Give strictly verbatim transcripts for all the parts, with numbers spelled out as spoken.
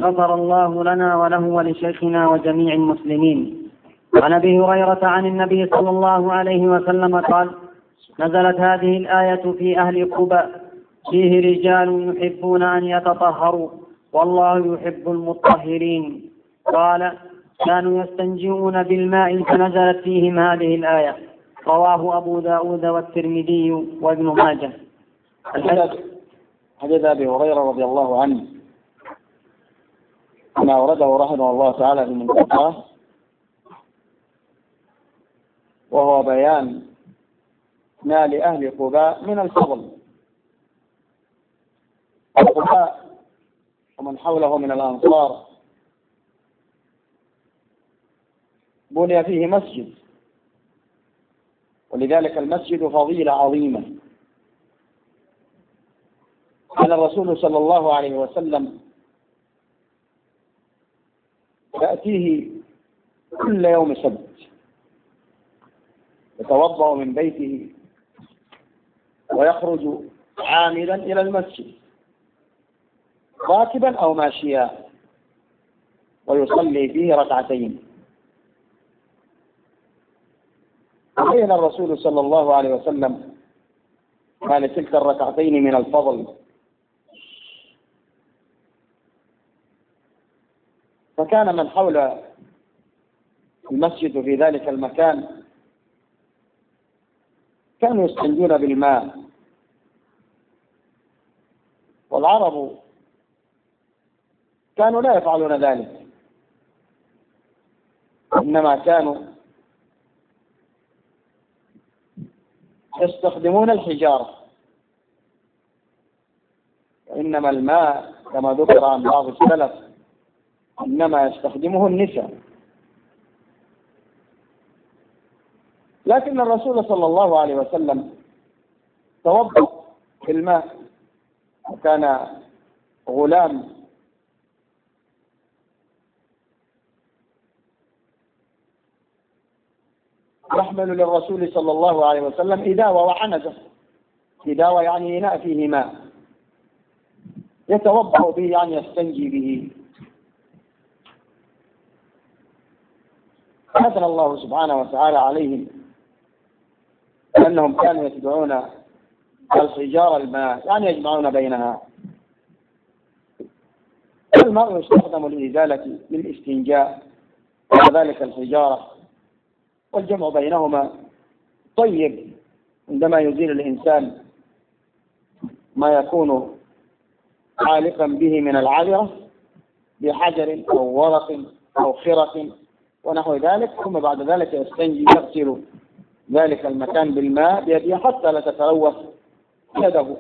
غفر الله لنا وله ولشيخنا وجميع المسلمين. عن أبي هريرة عن النبي صلى الله عليه وسلم قال: نزلت هذه الآية في أهل قباء فيه رجال يحبون أن يتطهروا والله يحب المطهرين. قال: كانوا يستنجئون بالماء فنزلت فيهم هذه الآية. رواه أبو داود والترمذي وابن ماجه. حديث أبي هريرة رضي الله عنه ما أورده رحمه الله تعالى في المنتقى، وهو بيان ما لأهل قباء من الفضل. قباء ومن حوله من الأنصار بني فيه مسجد، ولذلك المسجد فضيلة عظيمة. كان الرسول صلى الله عليه وسلم يأتيه كل يوم سبت يتوضأ من بيته ويخرج عاملا إلى المسجد راكبا أو ماشيا ويصلي فيه ركعتين. بين الرسول صلى الله عليه وسلم ما لتلك الركعتين من الفضل، فكان من حول المسجد في ذلك المكان كانوا يستنجون بالماء، والعرب كانوا لا يفعلون ذلك، إنما كانوا يستخدمون الحجارة، وإنما الماء كما ذكر عن بعض السلف إنما يستخدمه النساء. لكن الرسول صلى الله عليه وسلم توضأ في الماء، وكان غلام يحمل للرسول صلى الله عليه وسلم إداوة وعنزة. إداوة يعني إناء فيه ماء يتوضأ به، يعني يستنجي به. أثنى الله سبحانه وتعالى عليهم أنهم كانوا يتبعون الحجارة الماء، يعني يجمعون بينها. الماء يستخدم لإزالة للاستنجاء وكذلك الحجارة، والجمع بينهما طيب عندما يزيل الإنسان ما يكون عالقا به من العذرة بحجر أو ورق أو خرق ونحو ذلك، ثم بعد ذلك يستنجي يغسل ذلك المكان بالماء بيده حتى لا تتلوث يده.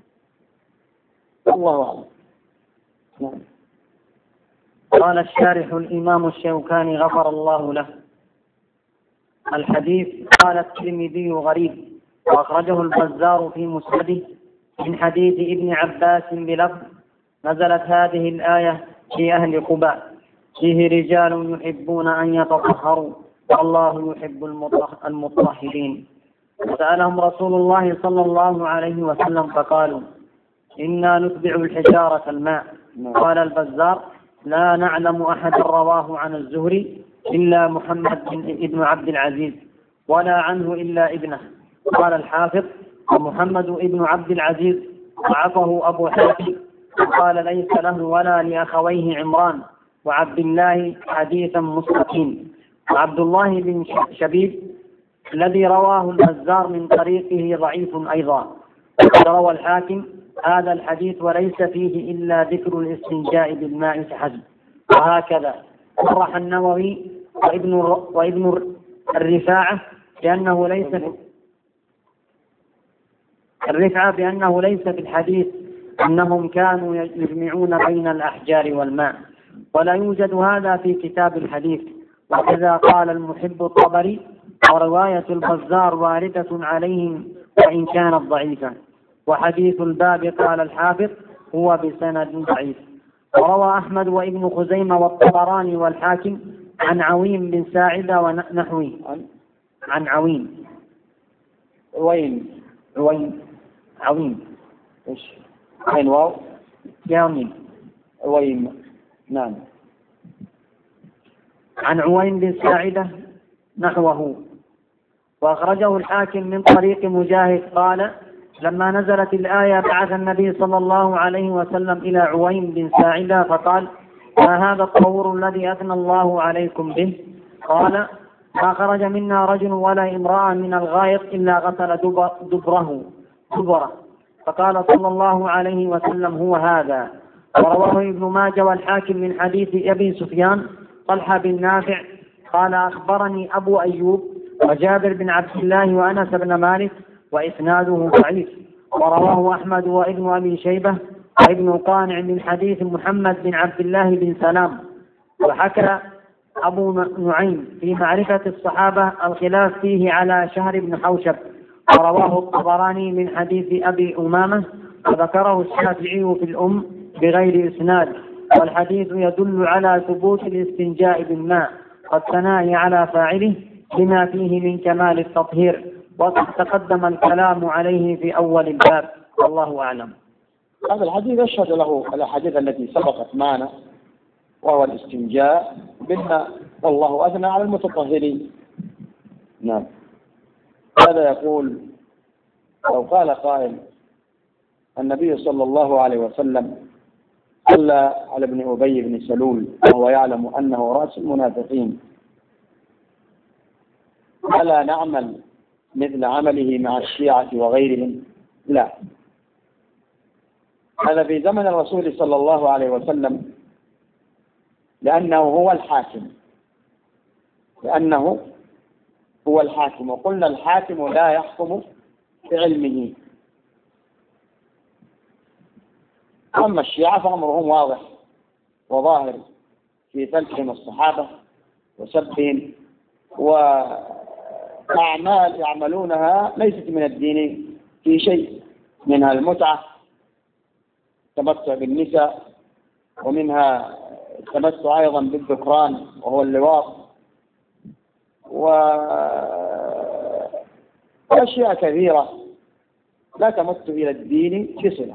الله أعلم. نعم. قال الشارح الإمام الشوكاني غفر الله له: الحديث قال الترمذي غريب، وأخرجه البزار في مسنده من حديث ابن عباس بلفظ: نزلت هذه الآية في أهل قباء فيه رجال يحبون أن يتطهروا والله يحب المطهرين. سألهم رسول الله صلى الله عليه وسلم فقالوا: إنا نتبع الحجارة الماء. قال البزار: لا نعلم أحد رواه عن الزهري إلا محمد بن عبد العزيز، ولا عنه إلا ابنه. قال الحافظ: ومحمد بن عبد العزيز ضعفه أبو حاتم، قال ليس له ولا لأخويه عمران وعبد الله حديثا مستقيم. وعبد الله بن شبيب الذي رواه البزار من طريقه ضعيف أيضا. روى الحاكم هذا الحديث وليس فيه إلا ذكر الاستنجاء بالماء فحسب. وهكذا صرح النووي وابن وابن الرفاعة بأنه ليس في الرفعة بأنه ليس في الحديث أنهم كانوا يجمعون بين الأحجار والماء، ولا يوجد هذا في كتاب الحديث. وكذا قال المحب الطبري: ورواية البزار واردة عليهم وإن كانت ضعيفة. وحديث الباب قال الحافظ هو بسند ضعيف. وروى أحمد وابن خزيمة والطبراني والحاكم عن عويم بن ساعدة ونحوه عن عويم عويم عويم عويم ايش عين واو يامين عويم نعم. عن عوين بن ساعدة نحوه. وأخرجه الحاكم من طريق مجاهد قال: لما نزلت الآية بعث النبي صلى الله عليه وسلم إلى عوين بن ساعدة فقال: ما هذا الطهور الذي أثنى الله عليكم به؟ قال: ما خرج منا رجل ولا امرأة من الغائط إلا غسل دبره دبره فقال صلى الله عليه وسلم: هو هذا. ورواه ابن ماجه والحاكم من حديث أبي سفيان طلحة بن نافع قال: أخبرني أبو أيوب وجابر بن عبد الله وأنس بن مالك وإسناده ضعيف. ورواه أحمد وابن أبي شيبة وابن قانع من حديث محمد بن عبد الله بن سلام. وحكى أبو نعيم في معرفة الصحابة الخلاف فيه على شهر بن حوشب. ورواه الطبراني من حديث أبي أمامة وذكره الشافعي في الأم بغير إسناد. والحديث يدل على ثبوت الاستنجاء بالماء والثناء على فاعله بما فيه من كمال التطهير، وقد تقدم الكلام عليه في أول الباب، والله أعلم. هذا الحديث يشهد له الأحاديث التي سبقت معنا، وهو الاستنجاء بالماء، والله أثنى على المتطهرين. نعم. هذا يقول: لو قال قائل النبي صلى الله عليه وسلم صلى على ابن أبي بن سلول وهو يعلم أنه رأس المنافقين، ألا نعمل مثل عمله مع الشيعة وغيرهم؟ لا. هذا في زمن الرسول صلى الله عليه وسلم، لأنه هو الحاكم لأنه هو الحاكم وقلنا الحاكم لا يحكم بعلمه. أما الشيعة فأمرهم واضح وظاهر في سلكهم الصحابة وسبهم، وأعمال يعملونها ليست من الدين في شيء، منها المتعة، التمتع بالنساء، ومنها التمتع أيضا بالذكران وهو اللواط، وأشياء كثيرة لا تمت إلى الدين بصلة.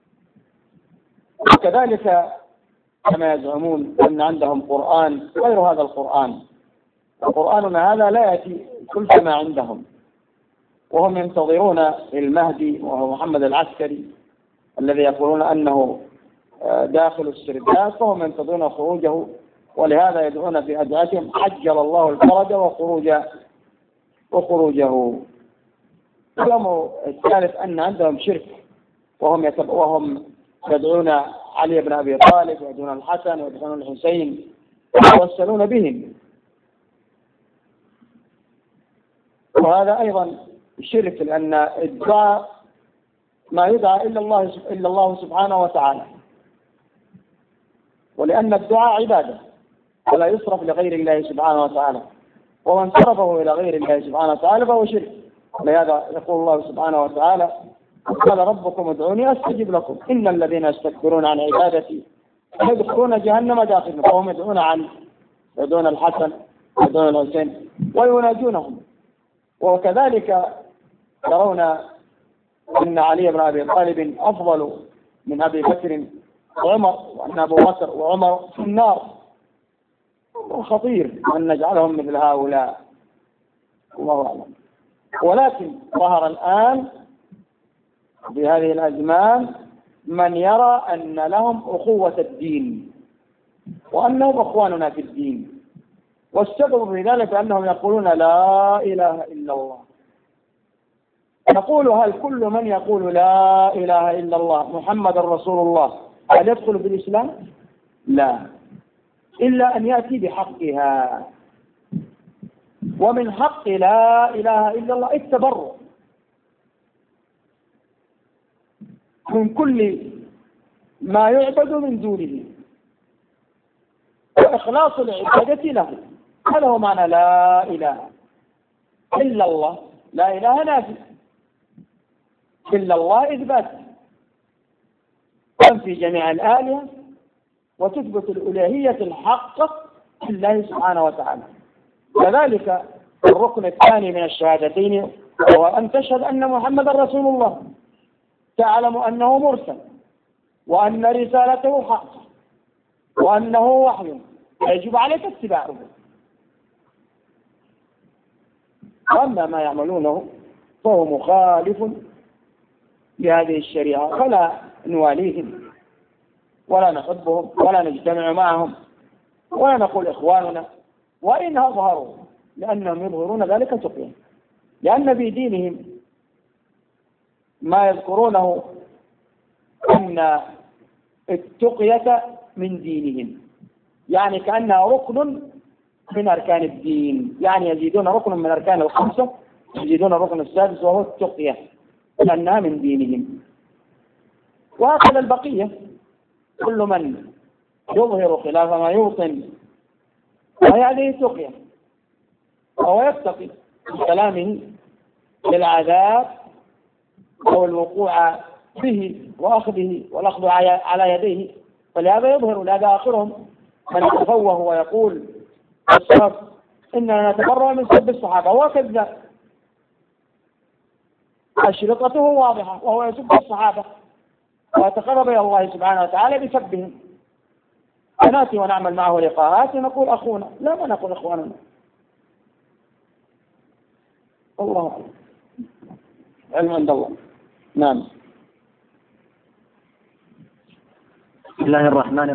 وكذلك كما يزعمون أن عندهم قرآن غير هذا القرآن، وقرآننا هذا لا يأتي كل ما عندهم، وهم ينتظرون المهدي وهو محمد العسكري الذي يقولون أنه داخل السرداب، فهم ينتظرون خروجه، ولهذا يدعون في أدعيتهم عجل الله الفرج وخروج وخروجه. الأمر الثالث أن عندهم شرك، وهم وهم يدعون علي بن أبي طالب ويدعون الحسن ويدعون الحسين ويتوسلون بهم، وهذا أيضا شرك، لأن الدعاء ما يدعى إلا الله إلا الله سبحانه وتعالى، ولأن الدعاء عبادة ولا يصرف لغير الله سبحانه وتعالى، ومن صرفه إلى غير الله سبحانه وتعالى فهو شرك. ولهذا يقول الله سبحانه وتعالى: قال ربكم ادعوني أستجب لكم إن الذين يستكبرون عن عبادتي يدخلون جهنم داخلين. فهم يدعون علي يدعون الحسن يدعون الحسين ويناجونهم. وكذلك يرون أن علي بن أبي طالب أفضل من أبي بكر وعمر، وأن أبو بكر وعمر في النار. خطير أن نجعلهم مثل هؤلاء، الله أعلم. ولكن ظهر الآن في هذه الأزمان من يرى أن لهم أخوة الدين وأنهم أخواننا في الدين، والسبب في ذلك أنهم يقولون لا إله إلا الله. نقول: هل كل من يقول لا إله إلا الله محمد رسول الله هل يدخل في الإسلام؟ لا، إلا أن يأتي بحقها. ومن حق لا إله إلا الله التبرؤ من كل ما يعبد من دونه وإخلاص العبادة له. هذا هو معنى لا إله إلا الله. لا إله نافي، إلا الله إثبات، تنفي جميع الآلهة وتثبت الإلهية الحق لله سبحانه وتعالى. كذلك الركن الثاني من الشهادتين هو أن تشهد أن محمد رسول الله، تعلم أنه مرسل وأن رسالته حق وأنه وحي يجب عليك اتباعه. وأما ما يعملونه فهو مخالف لهذه الشريعة، فلا نواليهم ولا نحبهم ولا نجتمع معهم ولا نقول إخواننا وإن أظهروا، لأنهم يظهرون ذلك تقيا، لأن في دينهم ما يذكرونه أن التقية من دينهم، يعني كأنها ركن من أركان الدين، يعني يزيدون ركن من أركان الخمسة يزيدون الركن السادس وهو التقية لأنها من دينهم. وهكذا البقية، كل من يظهر خلاف ما يوطن وهذه تقية، وهو يتقي بكلامه للعذاب أو الوقوع به وأخذه والأخذ على يديه، فلهذا يظهر. لهذا آخرهم من يتفوه ويقول السبب إننا نتبرأ من سب الصحابة، هو كذاب، أشرطته واضحة وهو يسب الصحابة ويتقرب إلى الله سبحانه وتعالى بسبهم. فنأتي ونعمل معه لقاءات ونقول أخونا، لا ما نقول إخواننا. الله أعلم، علم عند الله. نعم. بسم الله الرحمن